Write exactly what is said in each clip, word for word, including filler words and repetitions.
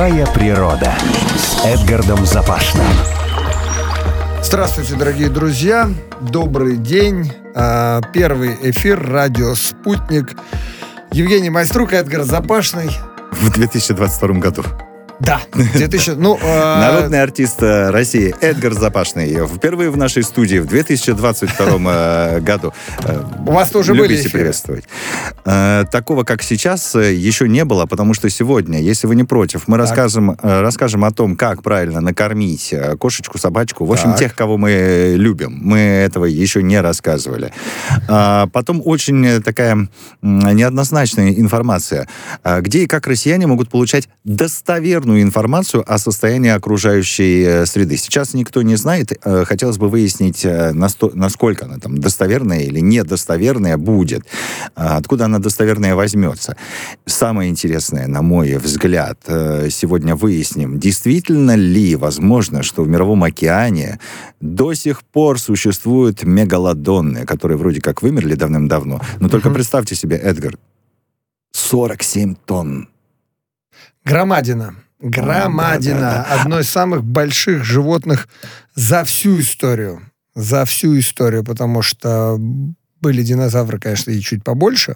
Живая природа. Эдгардом Запашным. Здравствуйте, дорогие друзья. Добрый день. Первый эфир «Радио Спутник». Евгений Майструк, Эдгар Запашный. В две тысячи двадцать втором году. Да, две тысячи, ну, э... Народный артист России Эдгар Запашный. Впервые в нашей студии в две тысячи двадцать втором году. У вас тоже были эфиры? Приветствовать. Такого, как сейчас, еще не было, потому что сегодня, если вы не против, мы расскажем, расскажем о том, как правильно накормить кошечку, собачку, в общем, так. тех, кого мы любим. Мы этого еще не рассказывали. Потом очень такая неоднозначная информация, где и как россияне могут получать достоверную информацию о состоянии окружающей среды. Сейчас никто не знает. Хотелось бы выяснить, насколько она там достоверная или недостоверная будет. Откуда она достоверная возьмется. Самое интересное, на мой взгляд, сегодня выясним, действительно ли возможно, что в Мировом океане до сих пор существуют мегалодоны, которые вроде как вымерли давным-давно. Но только угу. представьте себе, Эдгар, сорок семь тонн. Громадина. Громадина. Да, да, да. Одно из самых больших животных за всю историю. За всю историю, потому что были динозавры, конечно, и чуть побольше.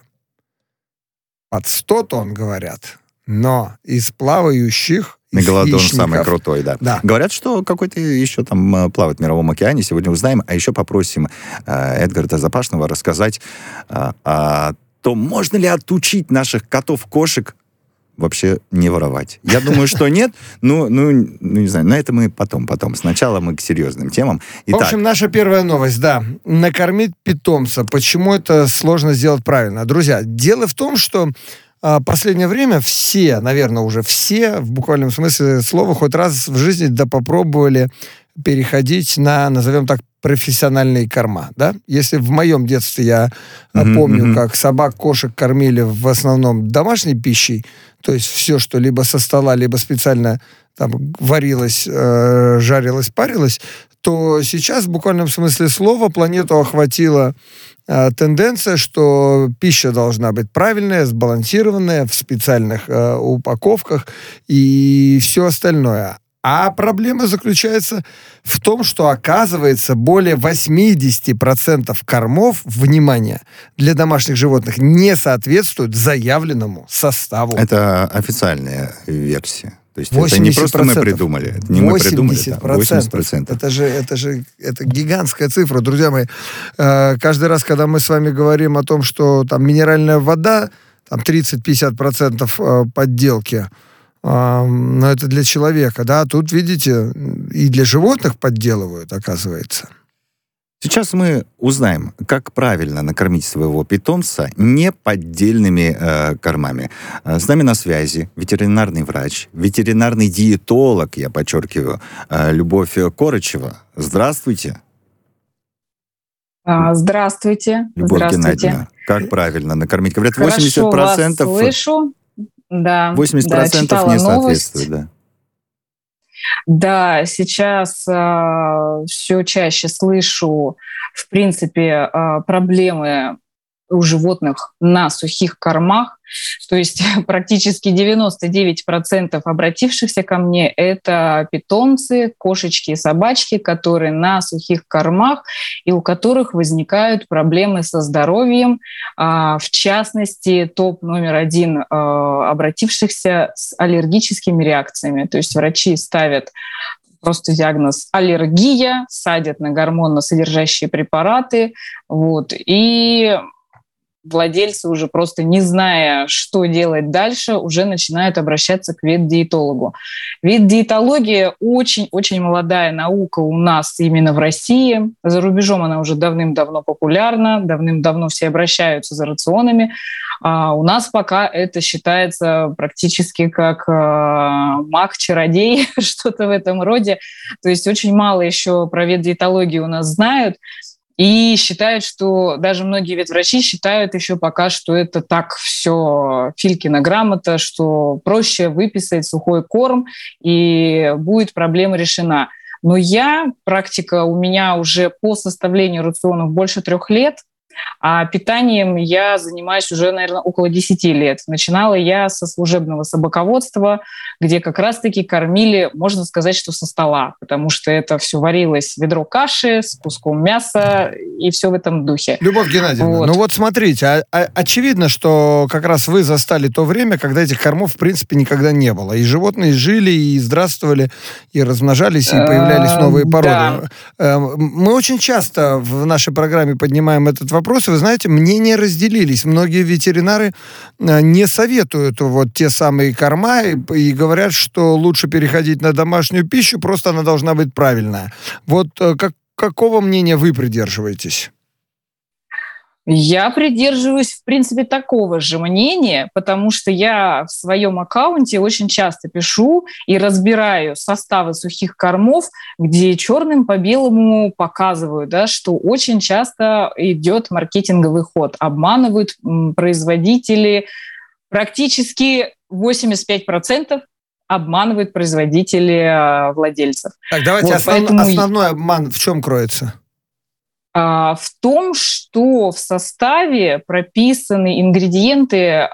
Под сто тонн, говорят. Но из плавающих Мегалодон самый крутой, да. да. Говорят, что какой-то еще там плавает в Мировом океане. Сегодня узнаем. А еще попросим э, Эдгарда Запашного рассказать э, о том, можно ли отучить наших котов-кошек вообще не воровать. Я думаю, что нет. Ну, ну, ну, не знаю, на это мы потом, потом. Сначала мы к серьезным темам. Итак. В общем, наша первая новость, да. Накормить питомца. Почему это сложно сделать правильно? Друзья, дело в том, что в последнее время все, наверное, уже все, в буквальном смысле слова, хоть раз в жизни да попробовали переходить на, назовем так, профессиональные корма, да? Если в моем детстве я mm-hmm, помню, mm-hmm. как собак, кошек кормили в основном домашней пищей, то есть все, что либо со стола, либо специально там варилось, э, жарилось, парилось, то сейчас в буквальном смысле слова планету охватила э, тенденция, что пища должна быть правильная, сбалансированная, в специальных э, упаковках и все остальное. А проблема заключается в том, что, оказывается, более восемьдесят процентов кормов, внимание, для домашних животных не соответствуют заявленному составу. Это официальная версия. То есть это не просто мы придумали. Это не мы придумали, да. восемьдесят процентов. Это же, это же это гигантская цифра, друзья мои. Каждый раз, когда мы с вами говорим о том, что там минеральная вода, там тридцать-пятьдесят процентов подделки, но это для человека, да, тут, видите, и для животных подделывают, оказывается. Сейчас мы узнаем, как правильно накормить своего питомца неподдельными э, кормами. С нами на связи ветеринарный врач, ветеринарный диетолог, я подчеркиваю, э, Любовь Корычева. Здравствуйте. Здравствуйте. Любовь Здравствуйте. Геннадьевна, как правильно накормить? Говорят, Хорошо восемьдесят процентов... вас слышу. Да, восемьдесят процентов да, не новость. соответствует, да. Да, сейчас э, все чаще слышу, в принципе, э, проблемы у животных на сухих кормах. То есть практически девяносто девять процентов обратившихся ко мне — это питомцы, кошечки и собачки, которые на сухих кормах и у которых возникают проблемы со здоровьем. В частности, топ номер один обратившихся с аллергическими реакциями. То есть врачи ставят просто диагноз аллергия, садят на гормонно-содержащие препараты. Вот, и владельцы, уже просто не зная, что делать дальше, уже начинают обращаться к ветдиетологу. Ветдиетология очень-очень молодая наука у нас именно в России. За рубежом она уже давным-давно популярна, давным-давно все обращаются за рационами. А у нас пока это считается практически как э, маг-чародей, что-то в этом роде. То есть очень мало еще про ветдиетологию у нас знают. И считают, что даже многие ветврачи считают еще пока, что это так все Филькина грамота, что проще выписать сухой корм, и будет проблема решена. Но я, практика у меня уже по составлению рационов больше трех лет, А питанием я занимаюсь уже, наверное, около десять лет. Начинала я со служебного собаководства, где как раз-таки кормили, можно сказать, что со стола, потому что это все варилось ведро каши с куском мяса и все в этом духе. Любовь Геннадьевна, вот. ну вот смотрите, а, а, очевидно, что как раз вы застали то время, когда этих кормов в принципе никогда не было. И животные жили, и здравствовали, и размножались, и появлялись новые породы. Да. Мы очень часто в нашей программе поднимаем этот вопрос, и вы знаете, мнения разделились. Многие ветеринары не советуют вот те самые корма и, и говорят, что лучше переходить на домашнюю пищу, просто она должна быть правильная. Вот как, какого мнения вы придерживаетесь? Я придерживаюсь, в принципе, такого же мнения, потому что я в своем аккаунте очень часто пишу и разбираю составы сухих кормов, где черным по белому показываю, да, что очень часто идет маркетинговый ход. Обманывают производители, практически восемьдесят пять процентов обманывают производители владельцев. Так, давайте вот, основ... поэтому... основной обман в чем кроется? В том, что в составе прописаны ингредиенты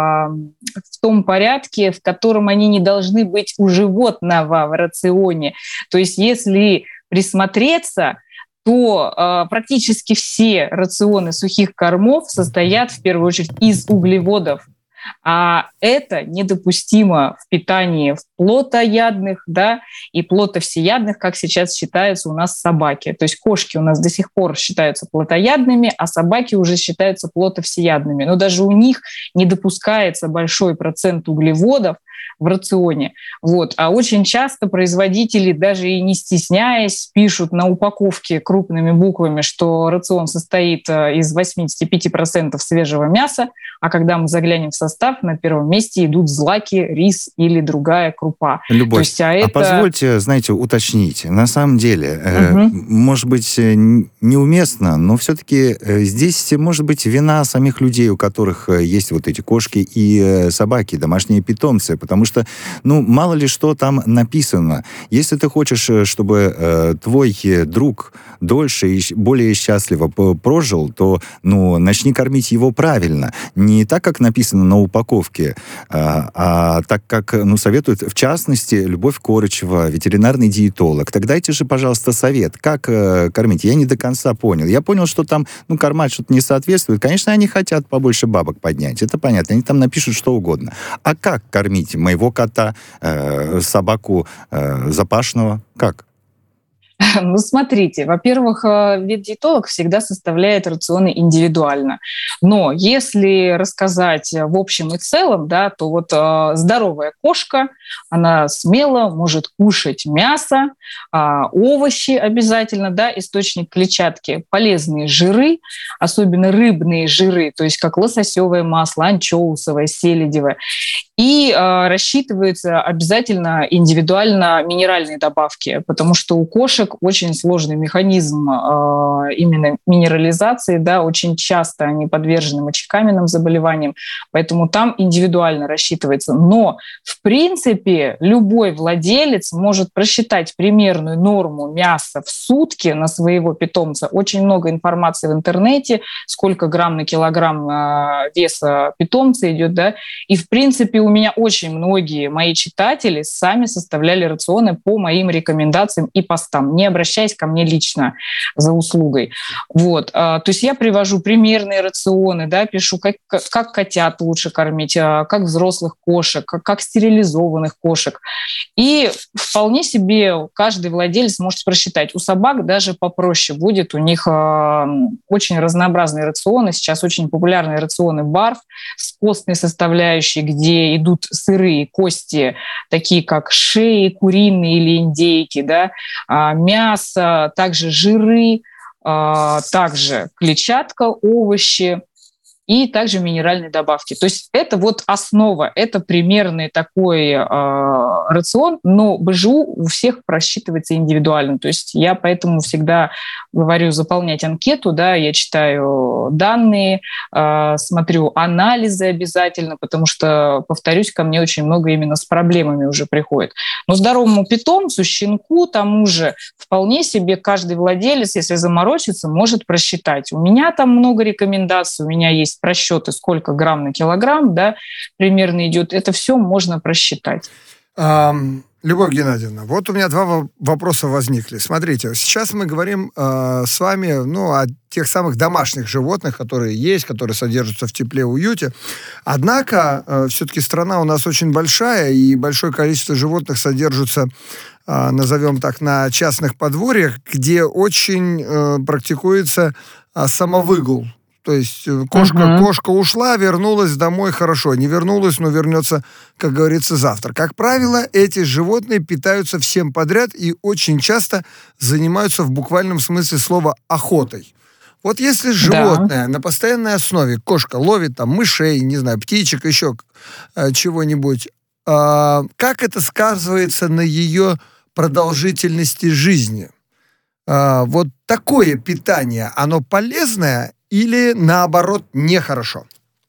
в том порядке, в котором они не должны быть у животного в рационе. То есть если присмотреться, то практически все рационы сухих кормов состоят в первую очередь из углеводов. А это недопустимо в питании в плотоядных, да, и плотовсеядных, как сейчас считаются у нас собаки. То есть кошки у нас до сих пор считаются плотоядными, а собаки уже считаются плотовсеядными. Но даже у них не допускается большой процент углеводов в рационе. Вот. А очень часто производители, даже и не стесняясь, пишут на упаковке крупными буквами, что рацион состоит из восемьдесят пять процентов свежего мяса, а когда мы заглянем в состав, на первом месте идут злаки, рис или другая крупа. Любовь, То есть, а, это... а позвольте, знаете, уточнить. На самом деле, угу. э, может быть, неуместно, но все-таки здесь может быть вина самих людей, у которых есть вот эти кошки и собаки, домашние питомцы, потому что, ну, мало ли что там написано. Если ты хочешь, чтобы э, твой друг дольше и более счастливо прожил, то, ну, начни кормить его правильно. Не так, как написано на упаковке, а, а так, как, ну, советует, в частности, Любовь Корычева, ветеринарный диетолог. Так дайте же, пожалуйста, совет, как э, кормить. Я не до конца понял. Я понял, что там, ну, корма что-то не соответствует. Конечно, они хотят побольше бабок поднять. Это понятно. Они там напишут что угодно. А как кормить моего кота, э, собаку э, Запашного? Как? Ну, смотрите, во-первых, ветдиетолог всегда составляет рационы индивидуально. Но если рассказать в общем и целом, да, то вот э, здоровая кошка, она смело может кушать мясо, э, овощи обязательно, да, источник клетчатки, полезные жиры, особенно рыбные жиры, то есть как лососевое масло, анчоусовое, селедевое. И э, рассчитываются обязательно индивидуально минеральные добавки, потому что у кошек очень сложный механизм э, именно минерализации, да, очень часто они подвержены мочекаменным заболеваниям, поэтому там индивидуально рассчитывается. Но, в принципе, любой владелец может просчитать примерную норму мяса в сутки на своего питомца. Очень много информации в интернете, сколько грамм на килограмм э, веса питомца идет, да, и, в принципе, у меня очень многие мои читатели сами составляли рационы по моим рекомендациям и постам, не обращаясь ко мне лично за услугой. Вот. То есть я привожу примерные рационы, да, пишу, как, как котят лучше кормить, как взрослых кошек, как, как стерилизованных кошек. И вполне себе каждый владелец может просчитать. У собак даже попроще будет, у них очень разнообразные рационы. Сейчас очень популярные рационы барф с костной составляющей, где идут сырые кости, такие как шеи куриные или индейки, да, мясо, также жиры, также клетчатка, овощи. и также минеральные добавки. То есть это вот основа, это примерный такой э, рацион, но БЖУ у всех просчитывается индивидуально. То есть я поэтому всегда говорю заполнять анкету, да, я читаю данные, э, смотрю анализы обязательно, потому что, повторюсь, ко мне очень много именно с проблемами уже приходит. Но здоровому питомцу, щенку, тому же, вполне себе каждый владелец, если заморочится, может просчитать. У меня там много рекомендаций, у меня есть просчеты, сколько грамм на килограмм, да, примерно идет. Это все можно просчитать. Um... Любовь Геннадьевна, вот у меня два вопроса возникли. Смотрите, сейчас мы говорим э, с вами ну, о тех самых домашних животных, которые есть, которые содержатся в тепле и уюте. Однако, э, все-таки страна у нас очень большая, и большое количество животных содержится, э, назовем так, на частных подворьях, где очень э, практикуется э, самовыгул. То есть кошка, uh-huh. кошка ушла, вернулась домой, хорошо. Не вернулась, но вернется, как говорится, завтра. Как правило, эти животные питаются всем подряд и очень часто занимаются в буквальном смысле слова охотой. Вот если животное да. на постоянной основе, кошка ловит там мышей, не знаю, птичек, еще э, чего-нибудь, э, как это сказывается на ее продолжительности жизни? Э, вот такое питание, оно полезное или, наоборот, нехорошо?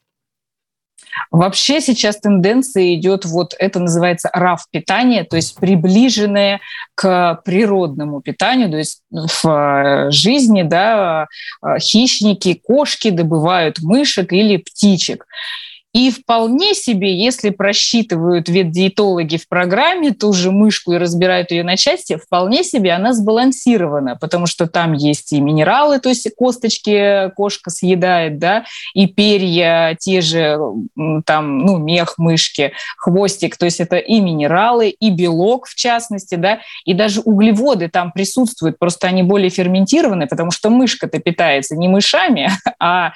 Вообще сейчас тенденция идет, вот это называется РАВ-питание, то есть приближенное к природному питанию, то есть в жизни, да, хищники, кошки добывают мышек или птичек. И вполне себе, если просчитывают ветдиетологи в программе ту же мышку и разбирают ее на части, вполне себе она сбалансирована, потому что там есть и минералы, то есть косточки кошка съедает, да, и перья, те же, там, ну, мех мышки, хвостик, то есть это и минералы, и белок в частности, да, и даже углеводы там присутствуют, просто они более ферментированы, потому что мышка-то питается не мышами, а,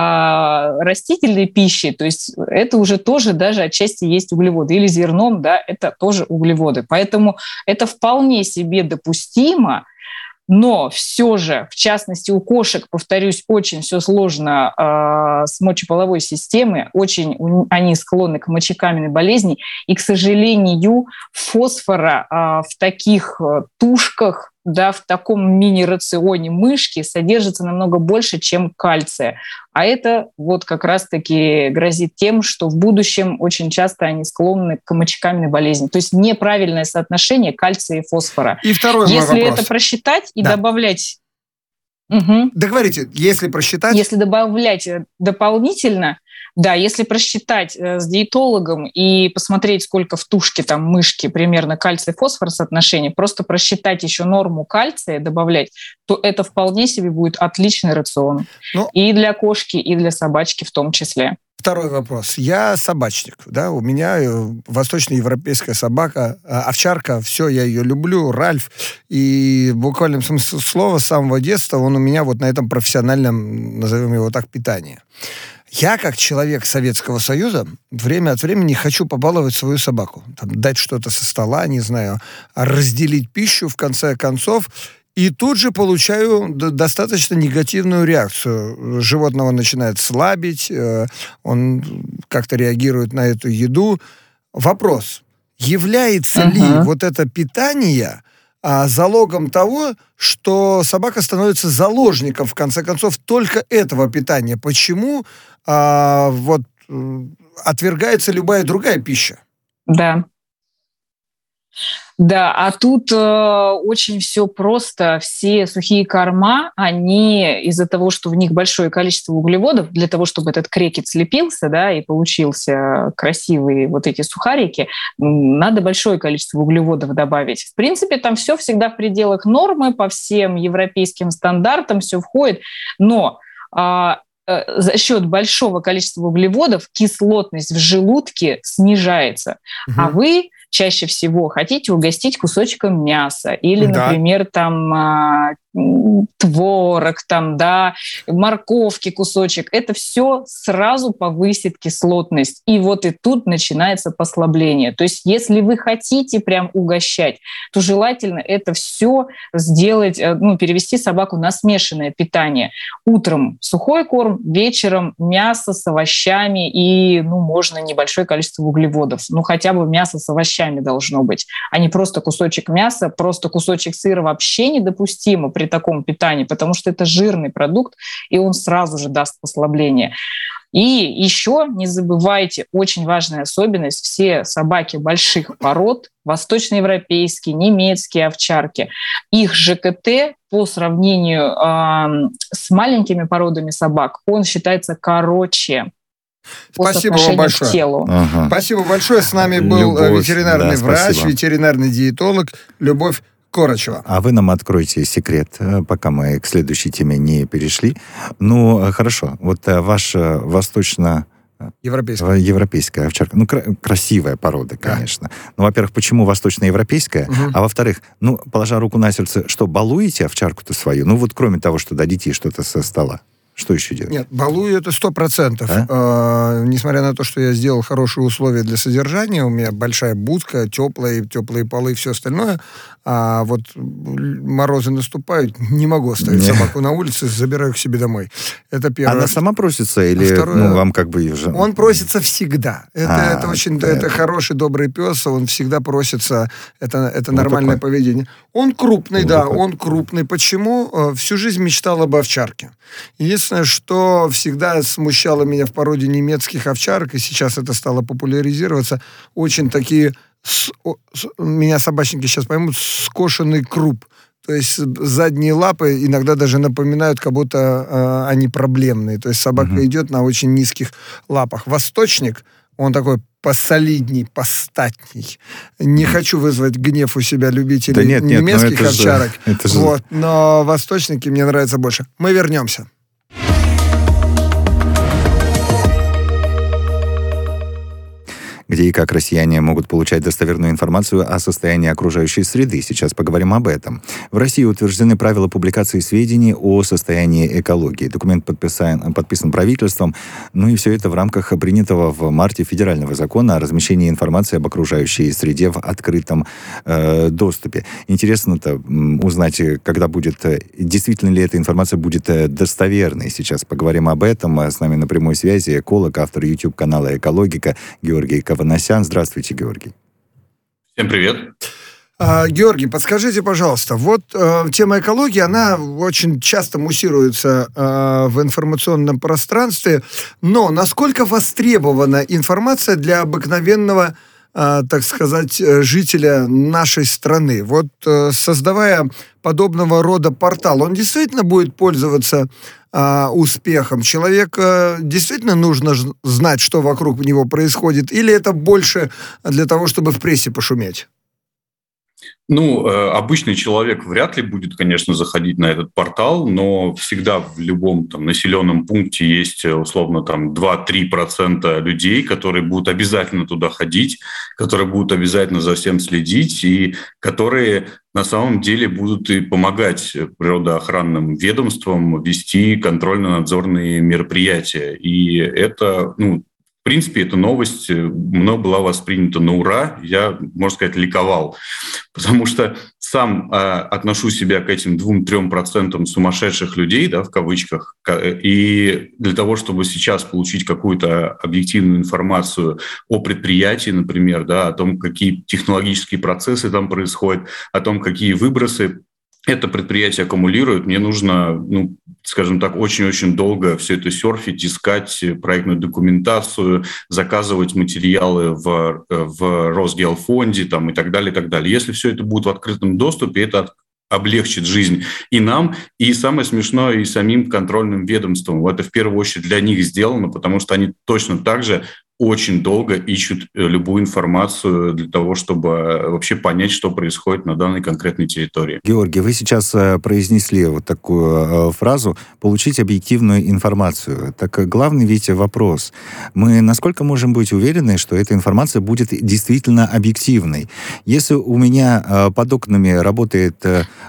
а растительной пищей, то есть это уже тоже даже отчасти есть углеводы. Или зерном, да, это тоже углеводы. Поэтому это вполне себе допустимо, но все же, в частности, у кошек, повторюсь, очень все сложно э, с мочеполовой системой, очень у, они склонны к мочекаменной болезни, и, к сожалению, фосфора э, в таких э, тушках, да, в таком мини-рационе мышки содержится намного больше, чем кальция. А это вот как раз-таки грозит тем, что в будущем очень часто они склонны к мочекаменной болезни. То есть неправильное соотношение кальция и фосфора. И второй мой Если вопрос. это просчитать и да. добавлять... Угу. Договорите, если просчитать... Если добавлять дополнительно, да, если просчитать э, с диетологом и посмотреть, сколько в тушке там мышки примерно кальций-фосфор соотношение, просто просчитать еще норму кальция, добавлять, то это вполне себе будет отличный рацион. Ну, и для кошки, и для собачки в том числе. Второй вопрос. Я собачник, да, у меня восточноевропейская собака, овчарка, все, я ее люблю, Ральф, и в буквальном смысле слова с самого детства он у меня вот на этом профессиональном, назовем его так, питании. Я, как человек Советского Союза, время от времени хочу побаловать свою собаку. Там, дать что-то со стола, не знаю, разделить пищу, в конце концов. И тут же получаю достаточно негативную реакцию. Животного начинает слабить, он как-то реагирует на эту еду. Вопрос. Является uh-huh. ли вот это питание а, залогом того, что собака становится заложником, в конце концов, только этого питания? Почему а, вот, отвергается любая другая пища? Да. Да, а тут э, очень все просто. Все сухие корма, они из-за того, что в них большое количество углеводов, для того, чтобы этот крекет слепился, да, и получился красивые вот эти сухарики, надо большое количество углеводов добавить. В принципе, там все всегда в пределах нормы, по всем европейским стандартам все входит, но э, э, за счет большого количества углеводов кислотность в желудке снижается. Угу. А вы чаще всего хотите угостить кусочком мяса или, Да. например, там творог, там, да, морковки кусочек, это все сразу повысит кислотность. И вот и тут начинается послабление. То есть если вы хотите прям угощать, то желательно это все сделать, ну, перевести собаку на смешанное питание. Утром сухой корм, вечером мясо с овощами и, ну, можно небольшое количество углеводов. Ну, хотя бы мясо с овощами должно быть, а не просто кусочек мяса, просто кусочек сыра вообще недопустимо при таком питании, потому что это жирный продукт, и он сразу же даст послабление. И еще не забывайте, очень важная особенность, все собаки больших пород, восточноевропейские, немецкие овчарки, их ЖКТ по сравнению э, с маленькими породами собак, он считается короче. Спасибо вам большое. К телу. Ага. Спасибо большое. С нами был Любовь, ветеринарный да, врач, спасибо. ветеринарный диетолог Любовь Корочева. А вы нам откройте секрет, пока мы к следующей теме не перешли. Ну, хорошо. Вот ваша восточно... Европейская. Европейская овчарка. Ну, кра- красивая порода, конечно. Да. Ну, во-первых, почему восточноевропейская? Угу. А во-вторых, ну, положа руку на сердце, что, балуете овчарку-то свою? Ну, вот кроме того, что дадите что-то со стола. Что еще делать? Нет, балую это сто процентов. А? А, несмотря на то, что я сделал хорошие условия для содержания, у меня большая будка, теплые, теплые полы и все остальное, а вот морозы наступают, не могу оставить Нет. собаку на улице, забираю к себе домой. Это первое. Она сама просится или а второе, ну, вам как бы... Он просится всегда. Это, а, это очень да. это хороший, добрый пес, он всегда просится, это, это Вот нормальное такой. поведение. Он крупный, Вот да, такой. он крупный. Почему? Всю жизнь мечтал об овчарке. Единственное, что всегда смущало меня в породе немецких овчарок, и сейчас это стало популяризироваться, очень такие, с, о, с, меня собачники сейчас поймут, скошенный круп. То есть задние лапы иногда даже напоминают, как будто э, они проблемные. То есть собака Мгм. идет на очень низких лапах. Восточник, он такой посолидней, постатней. Не хочу вызвать гнев у себя любителей Да нет, нет, ну немецких это же- овчарок. это же- Вот, но восточники мне нравятся больше. Мы вернемся. Где и как россияне могут получать достоверную информацию о состоянии окружающей среды. Сейчас поговорим об этом. В России утверждены правила публикации сведений о состоянии экологии. Документ подписан, подписан правительством. Ну и все это в рамках принятого в марте федерального закона о размещении информации об окружающей среде в открытом э, доступе. Интересно-то м, узнать, когда будет, э, действительно ли эта информация будет э, достоверной. Сейчас поговорим об этом. С нами на прямой связи эколог, автор YouTube-канала «Экологика» Георгий Каванасян. Здравствуйте, Георгий. Всем привет. А, Георгий, подскажите, пожалуйста, вот э, тема экологии, она очень часто муссируется э, в информационном пространстве, но насколько востребована информация для обыкновенного, э, так сказать, жителя нашей страны? Вот э, создавая подобного рода портал, он действительно будет пользоваться э, успехом? Человеку действительно нужно ж- знать, что вокруг него происходит, или это больше для того, чтобы в прессе пошуметь? Ну, э, обычный человек вряд ли будет, конечно, заходить на этот портал, но всегда в любом там населенном пункте есть, условно, там два-три процента людей, которые будут обязательно туда ходить, которые будут обязательно за всем следить и которые на самом деле будут и помогать природоохранным ведомствам вести контрольно-надзорные мероприятия. И это, ну, в принципе, эта новость мной была воспринята на ура. Я, можно сказать, ликовал. Потому что сам э, отношу себя к этим двум-трем процентам сумасшедших людей, да, в кавычках. И для того, чтобы сейчас получить какую-то объективную информацию о предприятии, например, да, о том, какие технологические процессы там происходят, о том, какие выбросы это предприятие аккумулирует, мне нужно, ну, скажем так, очень-очень долго все это серфить, искать проектную документацию, заказывать материалы в, в Росгеофонде там, и так далее, и так далее. Если все это будет в открытом доступе, это облегчит жизнь и нам, и самое смешное, и самим контрольным ведомствам. Это в первую очередь для них сделано, потому что они точно так же очень долго ищут любую информацию для того, чтобы вообще понять, что происходит на данной конкретной территории. Георгий, вы сейчас произнесли вот такую фразу «получить объективную информацию». Так главный ведь вопрос. Мы насколько можем быть уверены, что эта информация будет действительно объективной? Если у меня под окнами работает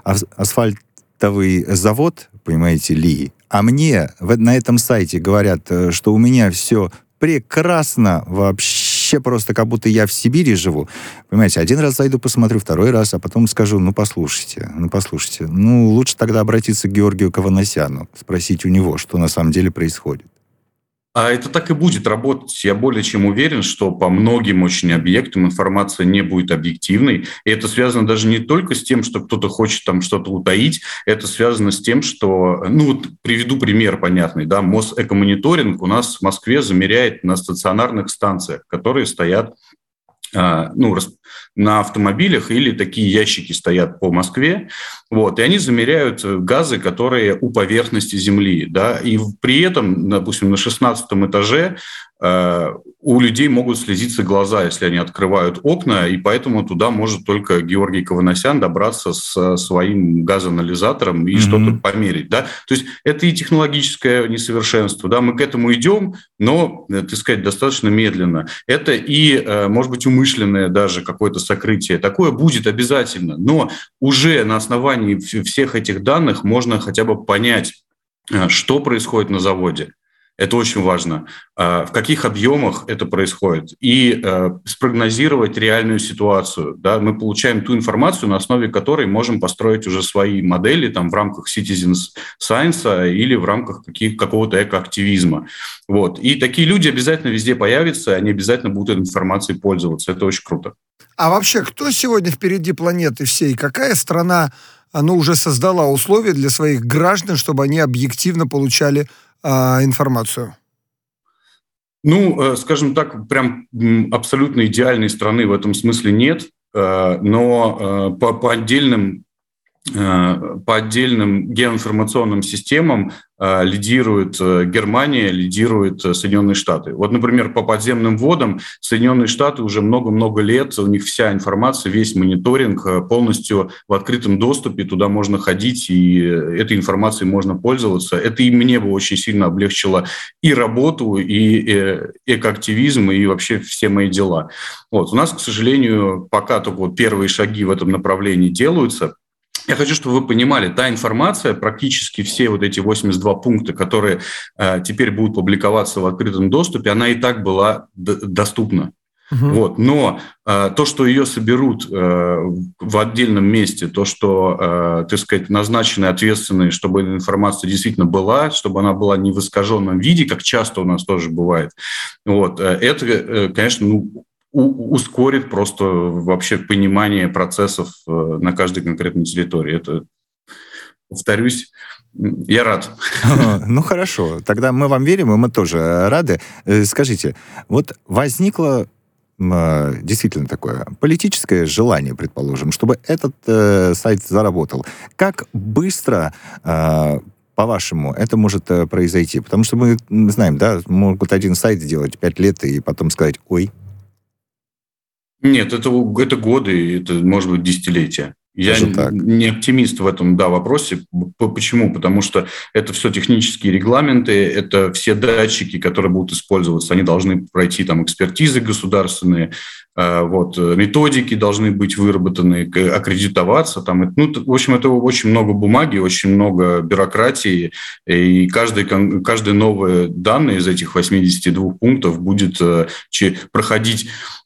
асфальтовый завод, понимаете ли, а мне на этом сайте говорят, что у меня все прекрасно, вообще просто как будто я в Сибири живу. Понимаете, один раз зайду, посмотрю, второй раз, а потом скажу, ну, послушайте, ну, послушайте. Ну, лучше тогда обратиться к Георгию Каванасяну, спросить у него, что на самом деле происходит. А это так и будет работать. Я более чем уверен, что по многим очень объектам информация не будет объективной. И это связано даже не только с тем, что кто-то хочет там что-то утаить, это связано с тем, что, ну вот приведу пример понятный, да, Мосэкомониторинг у нас в Москве замеряет на стационарных станциях, которые стоят ну, на автомобилях, или такие ящики стоят по Москве, вот, и они замеряют газы, которые у поверхности Земли, да, и при этом, допустим, на шестнадцатом этаже э, у людей могут слезиться глаза, если они открывают окна, и поэтому туда может только Георгий Каванасян добраться с своим газоанализатором и mm-hmm. что-то померить, да, то есть это и технологическое несовершенство, да, мы к этому идем, но, так сказать, достаточно медленно. Это и, может быть, умышленное даже какое-то сокрытие. Такое будет обязательно, но уже на основании всех этих данных можно хотя бы понять, что происходит на заводе. Это очень важно. В каких объемах это происходит. И спрогнозировать реальную ситуацию. Да? Мы получаем ту информацию, на основе которой можем построить уже свои модели там, в рамках citizen science или в рамках каких, какого-то экоактивизма. Вот. И такие люди обязательно везде появятся, они обязательно будут этой информацией пользоваться. Это очень круто. А вообще, кто сегодня впереди планеты всей? Какая страна она уже создала условия для своих граждан, чтобы они объективно получали а, информацию? Ну, скажем так, прям абсолютно идеальной страны в этом смысле нет, но по, по отдельным по отдельным геоинформационным системам лидирует Германия, лидируют Соединенные Штаты. Вот, например, по подземным водам Соединенные Штаты уже много-много лет, у них вся информация, весь мониторинг полностью в открытом доступе, туда можно ходить, и этой информацией можно пользоваться. Это и мне бы очень сильно облегчило и работу, и экоактивизм, и вообще все мои дела. Вот. У нас, к сожалению, пока только вот первые шаги в этом направлении делаются. Я хочу, чтобы вы понимали, та информация, практически все вот эти восемьдесят два пункта, которые э, теперь будут публиковаться в открытом доступе, она и так была д- доступна. Uh-huh. Вот. Но э, то, что ее соберут э, в отдельном месте, то, что, э, так сказать, назначены ответственные, чтобы эта информация действительно была, чтобы она была не в искаженном виде, как часто у нас тоже бывает, вот, э, это, э, конечно, ну, ускорит просто вообще понимание процессов на каждой конкретной территории. Это, повторюсь, я рад. Ну, хорошо. Тогда мы вам верим, и мы тоже рады. Скажите, вот возникло действительно такое политическое желание, предположим, чтобы этот э, сайт заработал. Как быстро... Э, по-вашему, это может э, произойти? Потому что мы знаем, да, могут один сайт сделать пять лет и потом сказать «Ой». Нет, это, это годы, это, может быть, десятилетия. Я не оптимист в этом, да, вопросе. Почему? Потому что это все технические регламенты, это все датчики, которые будут использоваться, они должны пройти там экспертизы государственные, вот, методики должны быть выработаны, аккредитоваться. Там, ну, в общем, это очень много бумаги, очень много бюрократии, и каждый, каждые новые данные из этих восьмидесяти двух пунктов будет проходить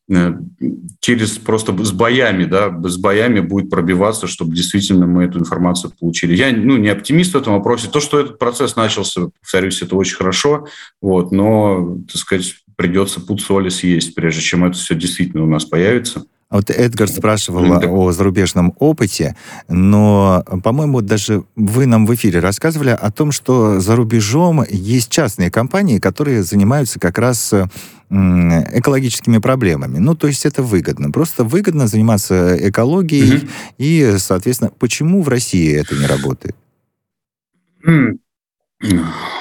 через просто с боями, да, с боями будет пробиваться, чтобы действительно мы эту информацию получили. Я, ну, не оптимист в этом вопросе. То, что этот процесс начался, повторюсь, это очень хорошо, вот, но, так сказать, придется пуд соли съесть, прежде чем это все действительно у нас появится. Вот Эдгар спрашивал mm-hmm. о зарубежном опыте, но, по-моему, даже вы нам в эфире рассказывали о том, что за рубежом есть частные компании, которые занимаются как раз экологическими проблемами. Ну, то есть это выгодно. Просто выгодно заниматься экологией, mm-hmm. и, соответственно, почему в России это не работает? Mm.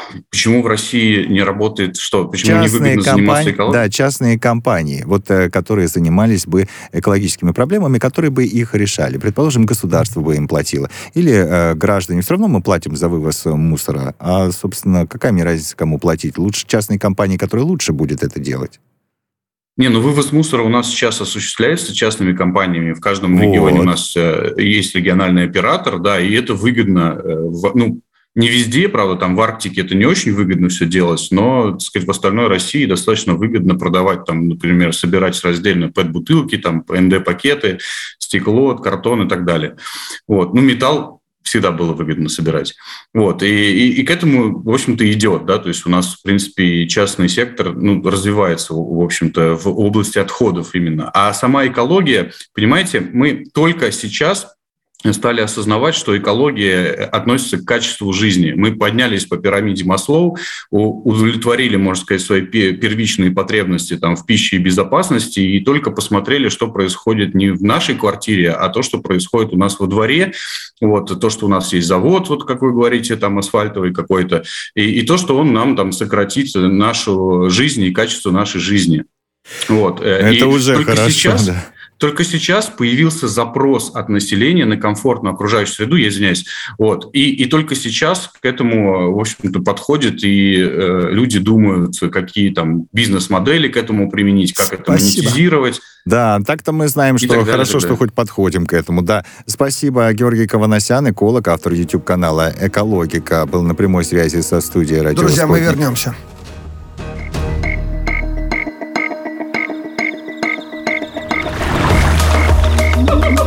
Почему в России не работает что? Почему частные не выгодно компании, заниматься экологией? Да, частные компании, вот, которые занимались бы экологическими проблемами, которые бы их решали. Предположим, государство бы им платило. Или э, граждане. Все равно мы платим за вывоз мусора. А, собственно, какая мне разница, кому платить? Лучше частные компании, которые лучше будет это делать. Не, ну вывоз мусора у нас сейчас осуществляется частными компаниями. В каждом Вот. регионе у нас э, есть региональный оператор, да, и это выгодно. Э, в, ну, не везде, правда, там в Арктике это не очень выгодно все делать, но, так сказать, в остальной России достаточно выгодно продавать, там, например, собирать раздельно пэт-бутылки, там, эн дэ-пакеты, стекло, картон и так далее. Вот. Ну, металл всегда было выгодно собирать. Вот. И, и, и к этому, в общем-то, идет. Да? То есть у нас, в принципе, частный сектор ну, развивается, в общем-то, в области отходов именно. А сама экология, понимаете, мы только сейчас стали осознавать, что экология относится к качеству жизни. Мы поднялись по пирамиде Маслоу, удовлетворили, можно сказать, свои первичные потребности там, в пище и безопасности, и только посмотрели, что происходит не в нашей квартире, а то, что происходит у нас во дворе. Вот, то, что у нас есть завод, вот, как вы говорите, там асфальтовый какой-то, и, и то, что он нам там сократит нашу жизнь и качество нашей жизни. Вот. Это и уже хорошо, сейчас, да. Только сейчас появился запрос от населения на комфортную окружающую среду, я извиняюсь. Вот. И, и только сейчас к этому, в общем-то, подходят, и э, люди думают, какие там бизнес-модели к этому применить, как это Спасибо. монетизировать. Да, так-то мы знаем, что далее, хорошо, что хоть подходим к этому. Да. Спасибо, Георгий Каванасян, эколог, автор YouTube-канала «Экологика», был на прямой связи со студией «Радио Друзья, мы Спутник». вернемся.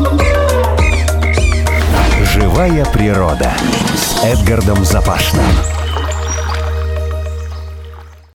Живая природа с Эдгардом Запашным.